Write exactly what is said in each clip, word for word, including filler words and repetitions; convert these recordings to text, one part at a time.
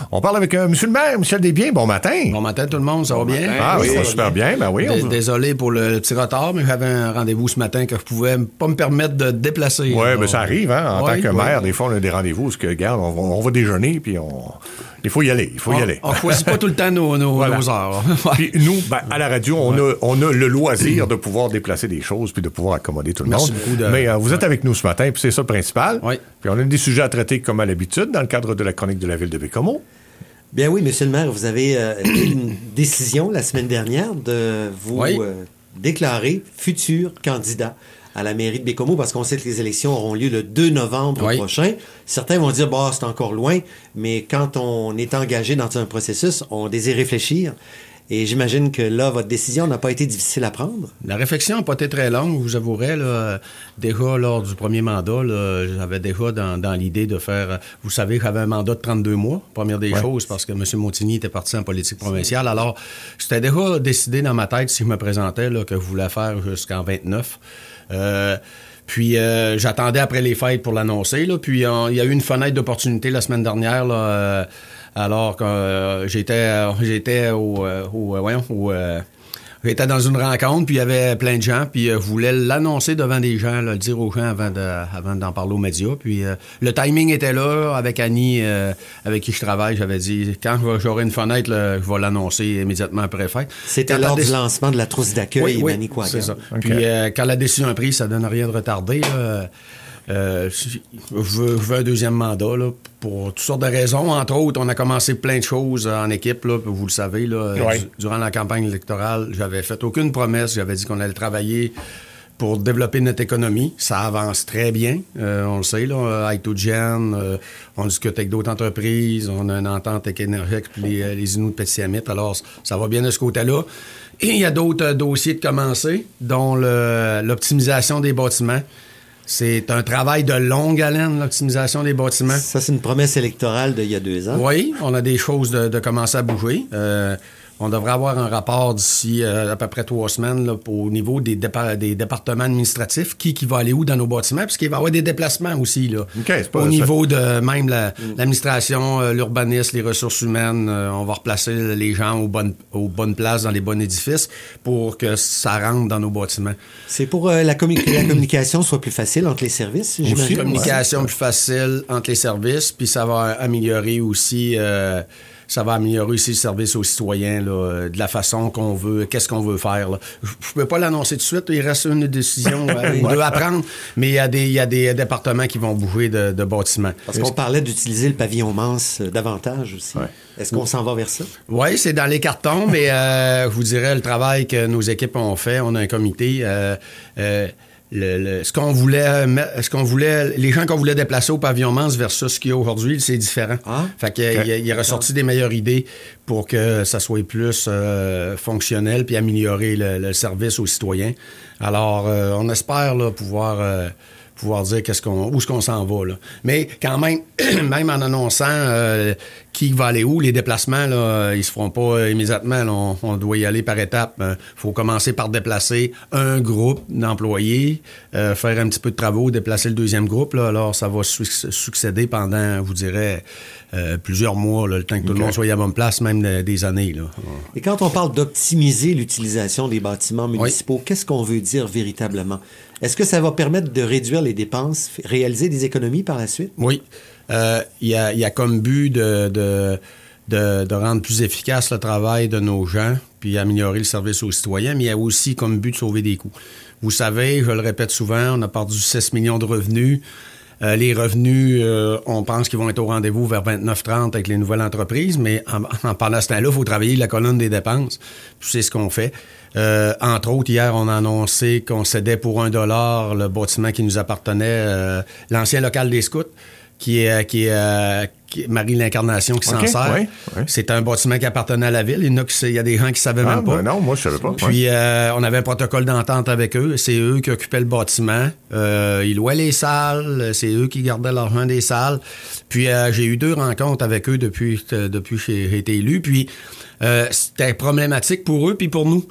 On parle avec euh, M. le maire, Michel Desbiens. Bon matin. Bon matin tout le monde, ça va bien? Matin. Ah oui, ça va super bien. Ben oui, D- on... Désolé pour le, le petit retard, mais j'avais un rendez-vous ce matin que je pouvais pas me permettre de déplacer. Oui, mais ça arrive, hein. En oui, tant que oui. maire, des fois, on a des rendez-vous parce que, regarde, on va, on va déjeuner, puis on... il faut y aller. Il faut on, y aller. On choisit pas tout le temps nos, nos, Voilà. nos heures. Puis nous, ben, à la radio, on, ouais. a, on a le loisir de pouvoir déplacer des choses puis de pouvoir accommoder tout le Merci monde. beaucoup de... Mais euh, vous êtes avec nous ce matin, puis c'est ça le principal. Oui. Puis on a des sujets à traiter comme à l'habitude dans le cadre de la chronique de la ville de Bécomo. Bien oui, monsieur le maire, vous avez euh, une décision la semaine dernière de vous oui. euh, déclarer futur candidat à la mairie de Bécomo, parce qu'on sait que les élections auront lieu le deux novembre oui. prochain. Certains vont dire, bah, c'est encore loin, mais quand on est engagé dans un processus, on désire réfléchir. Et j'imagine que là, votre décision n'a pas été difficile à prendre. La réflexion n'a pas été très longue, vous avouerez. Là, déjà, lors du premier mandat, là, j'avais déjà dans, dans l'idée de faire... Vous savez, j'avais un mandat de trente-deux mois, première des ouais. choses, parce que M. Montigny était parti en politique provinciale. Alors, c'était déjà décidé dans ma tête, si je me présentais, là, que je voulais faire jusqu'en vingt-neuf. Euh, puis, euh, j'attendais après les fêtes pour l'annoncer. Là, puis, il y a eu une fenêtre d'opportunité la semaine dernière, là, euh, alors que euh, j'étais, euh, j'étais au... Euh, au euh, voyons, au... Euh, j'étais dans une rencontre, puis il y avait plein de gens, puis euh, je voulais l'annoncer devant des gens, là, le dire aux gens avant, de, avant d'en parler aux médias. Puis euh, le timing était là, avec Annie, euh, avec qui je travaille, j'avais dit, quand j'aurai une fenêtre, là, je vais l'annoncer immédiatement après la fête. C'était quand lors déc... du lancement de la trousse d'accueil, oui, oui, Annie Quagga. C'est ça. Okay. Puis euh, quand la décision est prise, ça donne rien de retardé, là. Euh, je, veux, je veux un deuxième mandat là, pour toutes sortes de raisons. Entre autres, on a commencé plein de choses en équipe, là, vous le savez. Là, oui. du, durant la campagne électorale, j'avais fait aucune promesse. J'avais dit qu'on allait travailler pour développer notre économie. Ça avance très bien, euh, on le sait. Là, Hydrogen, euh, on discute avec d'autres entreprises, on a une entente avec Énergie puis les, les Inuits de Petit-Amit. Alors, ça va bien de ce côté-là. Et il y a d'autres euh, dossiers de commencer, dont le, l'optimisation des bâtiments. C'est un travail de longue haleine, l'optimisation des bâtiments. Ça, c'est une promesse électorale d'il y a deux ans. Oui, on a des choses de, de commencer à bouger. Euh, on devrait avoir un rapport d'ici euh, à peu près trois semaines là, au niveau des, dépa- des départements administratifs, qui, qui va aller où dans nos bâtiments, puisqu'il va y avoir des déplacements aussi. Là, okay, c'est pas au ça. niveau de même la, mm. l'administration, euh, l'urbanisme, les ressources humaines, euh, on va replacer les gens aux bonnes, aux bonnes places, dans les bons édifices, pour que ça rentre dans nos bâtiments. C'est pour euh, la commun- que la communication soit plus facile entre les services, j'imagine. Aussi, communication ouais. plus facile entre les services, puis ça va améliorer aussi... Euh, ça va améliorer aussi le service aux citoyens, là, de la façon qu'on veut, qu'est-ce qu'on veut faire. Là. Je ne peux pas l'annoncer tout de suite, il reste une décision euh, ou deux à prendre, mais il y a des, il y a des départements qui vont bouger de, de bâtiments. Parce qu'on parlait d'utiliser le pavillon Mance davantage aussi. Ouais. Est-ce qu'on s'en va vers ça? Oui, c'est dans les cartons, mais euh, je vous dirais le travail que nos équipes ont fait. On a un comité... Euh, euh, Le, le, ce qu'on voulait, ce qu'on voulait, les gens qu'on voulait déplacer au pavillon Mance versus ce qu'il y a aujourd'hui, c'est différent. Ah, fait qu'il okay. il, il est ressorti des meilleures idées pour que ça soit plus euh, fonctionnel puis améliorer le, le service aux citoyens. Alors, euh, on espère là, pouvoir euh, pouvoir dire qu'est-ce qu'on, où est-ce qu'on s'en va. Là. Mais quand même, même en annonçant euh, qui va aller où, les déplacements, là, ils se feront pas immédiatement. Là, on, on doit y aller par étapes. Il euh, faut commencer par déplacer un groupe d'employés, euh, faire un petit peu de travaux, déplacer le deuxième groupe. Là, alors, ça va su- succéder pendant, je vous dirais, euh, plusieurs mois, là, le temps que okay. tout le monde soit à la bonne place, même de, des années. Là. Et quand on parle d'optimiser l'utilisation des bâtiments municipaux, oui. qu'est-ce qu'on veut dire véritablement? Est-ce que ça va permettre de réduire les dépenses, réaliser des économies par la suite? Oui. Il euh, y, a, y a comme but de, de, de, de rendre plus efficace le travail de nos gens puis améliorer le service aux citoyens, mais il y a aussi comme but de sauver des coûts. Vous savez, je le répète souvent, on a perdu six millions de revenus. Euh, les revenus, euh, on pense qu'ils vont être au rendez-vous vers vingt-neuf trente avec les nouvelles entreprises, mais en, en pendant ce temps-là, il faut travailler la colonne des dépenses. Puis c'est ce qu'on fait. Euh, entre autres, hier, on a annoncé qu'on cédait pour un dollar le bâtiment qui nous appartenait, euh, l'ancien local des scouts, qui est, qui est, euh, qui est Marie l'Incarnation qui okay, s'en sert. Oui, oui. C'est un bâtiment qui appartenait à la ville. Il y, en a, qui, il y a des gens qui savaient ah, même pas. Ben non, moi, je savais pas. Puis, oui. euh, on avait un protocole d'entente avec eux. C'est eux qui occupaient le bâtiment. Euh, ils louaient les salles. C'est eux qui gardaient l'argent des salles. Puis, euh, j'ai eu deux rencontres avec eux depuis, euh, depuis que j'ai été élu. Puis, euh, c'était problématique pour eux puis pour nous.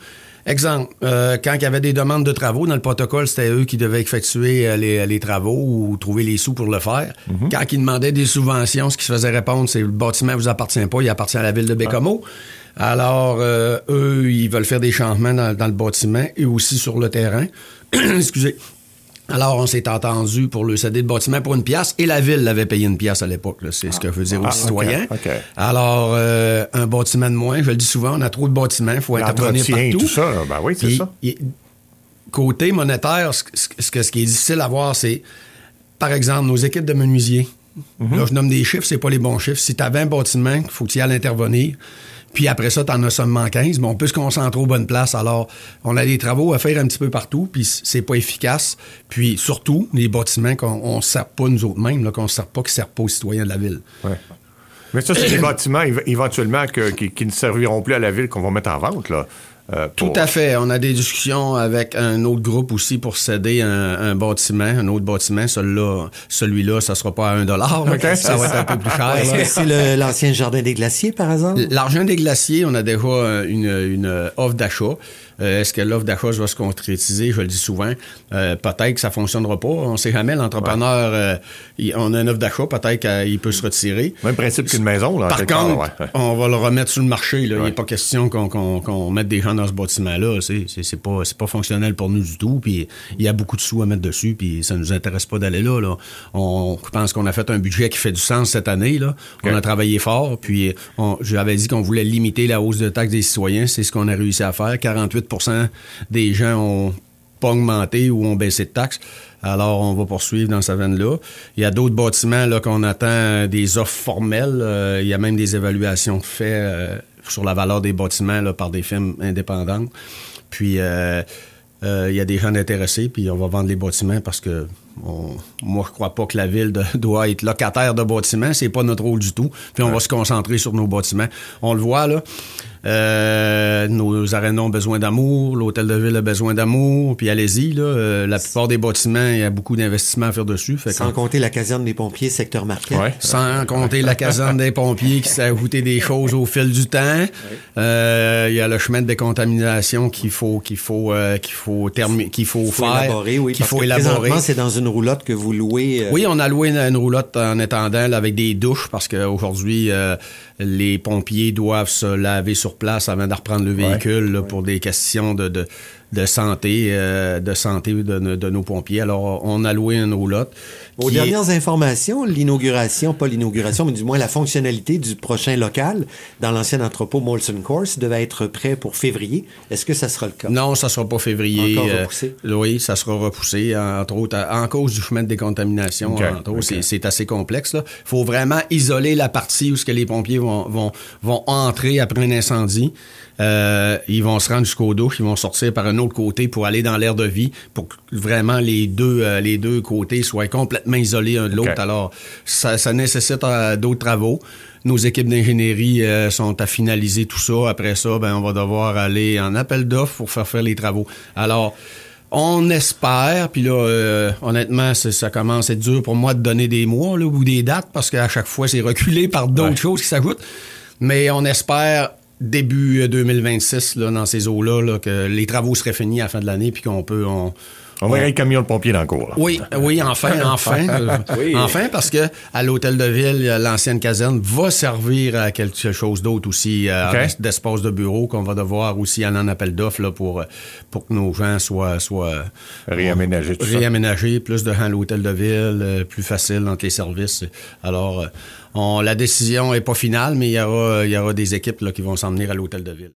Exemple, euh, quand il y avait des demandes de travaux, dans le protocole, c'était eux qui devaient effectuer euh, les, les travaux ou trouver les sous pour le faire. Mm-hmm. Quand ils demandaient des subventions, ce qui se faisait répondre, c'est le bâtiment ne vous appartient pas, il appartient à la ville de Bécomo. Ah. Alors, euh, eux, ils veulent faire des changements dans, dans le bâtiment et aussi sur le terrain. Excusez. Alors, on s'est entendu pour le céder le bâtiment pour une pièce et la ville l'avait payé une pièce à l'époque. Là. C'est ah. ce que faisait ah, aux citoyens. Okay, okay. Alors, euh, un bâtiment de moins, je le dis souvent, on a trop de bâtiments, il faut intervenir partout. Tout ça, ben oui, c'est et, ça. Et, côté monétaire, ce, ce, ce, ce qui est difficile à voir, c'est, par exemple, nos équipes de menuisiers. Mm-hmm. Là, je nomme des chiffres, c'est pas les bons chiffres. Si tu as vingt bâtiments, il faut que tu y ailles intervenir. Puis après ça, tu en as seulement quinze, mais on peut se concentrer aux bonnes places. Alors, on a des travaux à faire un petit peu partout, puis c'est pas efficace. Puis surtout, les bâtiments qu'on ne sert pas nous autres mêmes, là, qu'on ne sert pas, qui ne servent pas aux citoyens de la ville. Ouais. Mais ça, c'est des bâtiments éventuellement que, qui, qui ne serviront plus à la ville qu'on va mettre en vente, là. Euh, pour... Tout à fait. On a des discussions avec un autre groupe aussi pour céder un, un bâtiment, un autre bâtiment. Celui-là, celui-là, ça sera pas à un dollar. Okay. Ça va être un peu plus cher. Est-ce que c'est le, l'ancien Jardin des Glaciers, par exemple? L'argent des Glaciers, on a déjà une, une offre d'achat. Euh, est-ce que l'offre d'achat va se concrétiser? Je le dis souvent. Euh, peut-être que ça fonctionnera pas. On sait jamais. L'entrepreneur, ouais. euh, il, on a une offre d'achat. Peut-être qu'il peut se retirer. Même principe qu'une maison. Là, Par contre, part, ouais. on va le remettre sur le marché. Là. Ouais. Il n'est pas question qu'on, qu'on, qu'on mette des gens dans ce bâtiment-là. C'est, c'est, c'est, pas, c'est pas fonctionnel pour nous du tout. Puis il y a beaucoup de sous à mettre dessus. Puis ça nous intéresse pas d'aller là. là. On je pense qu'on a fait un budget qui fait du sens cette année. Là. Okay. On a travaillé fort. Puis on, j'avais dit qu'on voulait limiter la hausse de taxes des citoyens. C'est ce qu'on a réussi à faire. quarante-huit pour cent des gens ont pas augmenté ou ont baissé de taxes. Alors, on va poursuivre dans cette veine-là. Il y a d'autres bâtiments là, qu'on attend des offres formelles. Euh, il y a même des évaluations faites euh, sur la valeur des bâtiments là, par des firmes indépendantes. Puis, euh, euh, il y a des gens intéressés, puis on va vendre les bâtiments parce que on, moi, je crois pas que la ville de, doit être locataire de bâtiments. C'est pas notre rôle du tout. Puis on ouais. va se concentrer sur nos bâtiments. On le voit, là. Euh, nos arénas ont besoin d'amour, l'hôtel de ville a besoin d'amour, puis allez-y, là, euh, la plupart des bâtiments, il y a beaucoup d'investissements à faire dessus. Fait Sans compter la caserne des pompiers, secteur Marquette. Ouais. Sans compter la caserne des pompiers qui s'est ajouté des choses au fil du temps. Ouais. Euh, il y a le chemin de décontamination qu'il faut, qu'il faut, euh, qu'il faut, termi- qu'il faut, faut faire, élaborer, oui, qu'il parce faut que élaborer. Présentement, c'est dans une roulotte que vous louez. Euh... Oui, on a loué une, une roulotte en étendant là, avec des douches parce qu'aujourd'hui, euh, les pompiers doivent se laver sur place avant de reprendre le véhicule ouais, là, ouais. pour des questions de, de, de santé, euh, de santé de, de nos pompiers. Alors, on a loué une roulotte. Aux dernières est... informations, l'inauguration, pas l'inauguration, mais du moins la fonctionnalité du prochain local dans l'ancien entrepôt Molson Course devait être prêt pour février. Est-ce que ça sera le cas? Non, ça sera pas février. Encore repoussé? Euh, oui, ça sera repoussé, entre autres, en cause du chemin de décontamination. Okay, entre autres, okay. c'est, c'est assez complexe. Il faut vraiment isoler la partie où ce que les pompiers vont, vont, vont entrer après un incendie. Euh, ils vont se rendre jusqu'aux douches, ils vont sortir par un autre côté pour aller dans l'aire de vie, pour que vraiment les deux, euh, les deux côtés soient complètement isolés un de l'autre. Okay. Alors, ça, ça nécessite euh, d'autres travaux. Nos équipes d'ingénierie euh, sont à finaliser tout ça. Après ça, ben, on va devoir aller en appel d'offres pour faire faire les travaux. Alors, on espère, puis là, euh, honnêtement, ça commence à être dur pour moi de donner des mois là, ou des dates, parce qu'à chaque fois, c'est reculé par d'autres ouais. choses qui s'ajoutent. Mais on espère début deux mille vingt-six, là, dans ces eaux-là, là, que les travaux seraient finis à la fin de l'année, puis qu'on peut... On, on verrait le camion de pompier dans le cours. Là. Oui, oui, enfin, enfin. euh, oui. Enfin, parce que à l'hôtel de ville, l'ancienne caserne va servir à quelque chose d'autre aussi, euh, okay. d'espace de bureau qu'on va devoir aussi aller en appel d'offres là, pour, pour que nos gens soient... soient réaménagés, tout ça. Réaménagés, plus de gens à l'hôtel de ville, euh, plus facile entre les services. Alors, euh, on, la décision n'est pas finale, mais il y aura, il y aura des équipes là, qui vont s'en venir à l'hôtel de ville.